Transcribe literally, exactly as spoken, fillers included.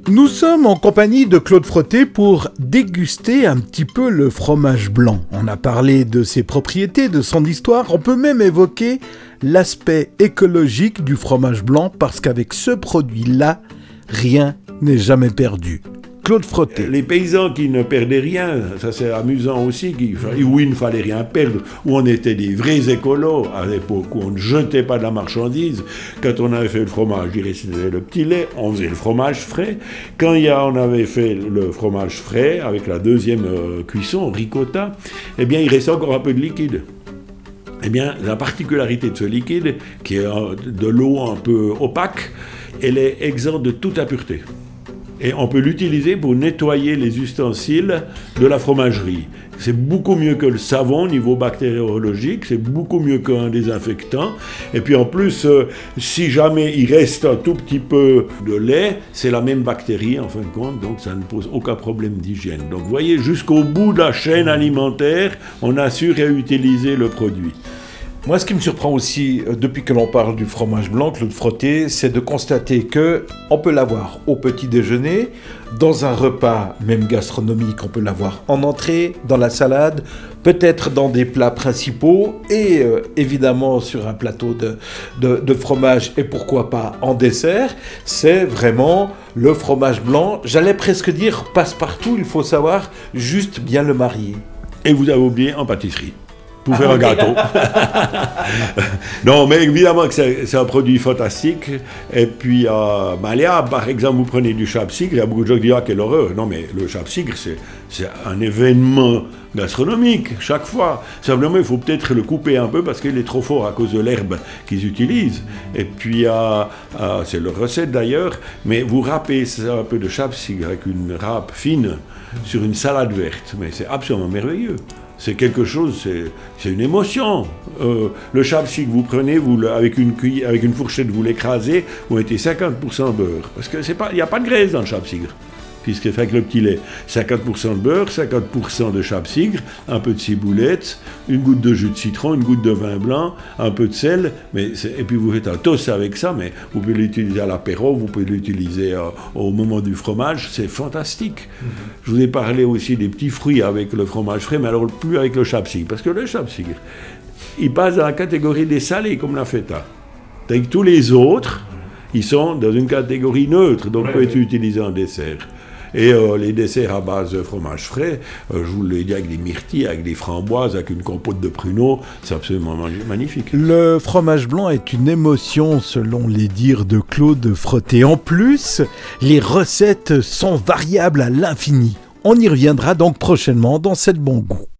Nous sommes en compagnie de Claude Frotté pour déguster un petit peu le fromage blanc. On a parlé de ses propriétés, de son histoire. On peut même évoquer l'aspect écologique du fromage blanc parce qu'avec ce produit-là, rien n'est jamais perdu. Claude Frotté. Les paysans qui ne perdaient rien, ça c'est amusant aussi, qui, où il ne fallait rien perdre, où on était des vrais écolos à l'époque, où on ne jetait pas de la marchandise. Quand on avait fait le fromage, il restait le petit lait, on faisait le fromage frais. Quand il y a, on avait fait le fromage frais, avec la deuxième euh, cuisson, ricotta, eh bien il restait encore un peu de liquide. Eh bien, la particularité de ce liquide, qui est de l'eau un peu opaque, elle est exempte de toute impureté. Et on peut l'utiliser pour nettoyer les ustensiles de la fromagerie. C'est beaucoup mieux que le savon au niveau bactériologique, c'est beaucoup mieux qu'un désinfectant. Et puis en plus, euh, si jamais il reste un tout petit peu de lait, c'est la même bactérie en fin de compte, donc ça ne pose aucun problème d'hygiène. Donc vous voyez, jusqu'au bout de la chaîne alimentaire, on a su réutiliser le produit. Moi, ce qui me surprend aussi, euh, depuis que l'on parle du fromage blanc, Claude Frotté, c'est de constater qu'on peut l'avoir au petit déjeuner, dans un repas, même gastronomique, on peut l'avoir en entrée, dans la salade, peut-être dans des plats principaux, et euh, évidemment sur un plateau de, de, de fromage, et pourquoi pas en dessert. C'est vraiment le fromage blanc, j'allais presque dire passe-partout, il faut savoir juste bien le marier. Et vous avez oublié en pâtisserie. Pour faire un gâteau. Non, mais évidemment que c'est, c'est un produit fantastique. Et puis, euh, ben là, par exemple, vous prenez du chapsigre, il y a beaucoup de gens qui disent « Ah, quelle horreur !» Non, mais le chapsigre, c'est, c'est un événement gastronomique, chaque fois. Simplement, il faut peut-être le couper un peu parce qu'il est trop fort à cause de l'herbe qu'ils utilisent. Et puis, euh, euh, c'est leur recette d'ailleurs, mais vous râpez un peu de chapsigre avec une râpe fine sur une salade verte. Mais c'est absolument merveilleux. C'est quelque chose, c'est, c'est une émotion. Euh, le chapsigre, vous prenez, vous, le, avec, une cuille, avec une fourchette, vous l'écrasez, vous mettez cinquante pour cent de beurre. Parce qu'il n'y a pas de graisse dans le chapsigre, puisque fait avec le petit lait. cinquante pour cent de beurre, cinquante pour cent de chapsigre, un peu de ciboulette, une goutte de jus de citron, une goutte de vin blanc, un peu de sel, mais et puis vous faites un toast avec ça, mais vous pouvez l'utiliser à l'apéro, vous pouvez l'utiliser euh, au moment du fromage, c'est fantastique. Mm-hmm. Je vous ai parlé aussi des petits fruits avec le fromage frais, mais alors plus avec le chapsigre, parce que le chapsigre, il passe dans la catégorie des salés, comme la feta. Avec tous les autres, ils sont dans une catégorie neutre, donc ouais, peut être ouais. utilisé en dessert. Et euh, les desserts à base de fromage frais, euh, je vous l'ai dit, avec des myrtilles, avec des framboises, avec une compote de pruneaux, c'est absolument magnifique. Le fromage blanc est une émotion selon les dires de Claude Frotté. En plus, les recettes sont variables à l'infini. On y reviendra donc prochainement dans Sept Bon Goût.